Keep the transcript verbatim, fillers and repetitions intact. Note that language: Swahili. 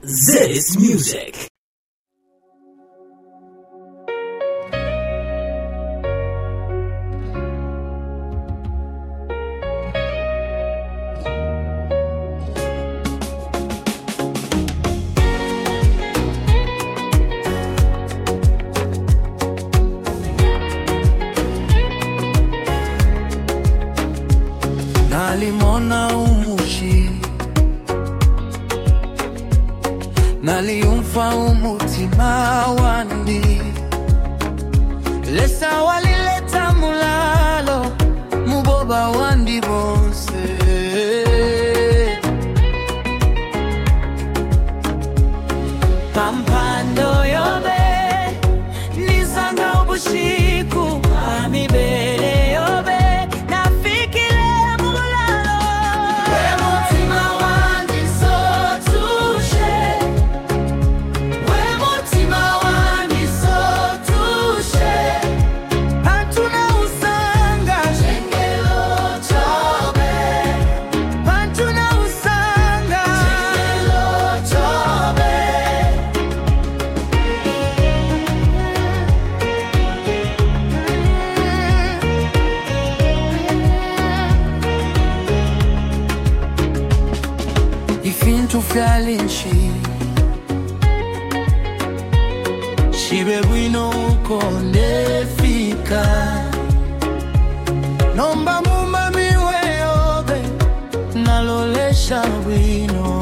This music. Nalimona umushi Naliumfa umutima wandi Lesa walileta mulalo Muboba wandi bonse Pampando yobe Nizanga ubushiku Amibele yobe Ifintu fyalinchi Shibe bwino uko nefika Nomba muma miwe yobe Nalolesha bwino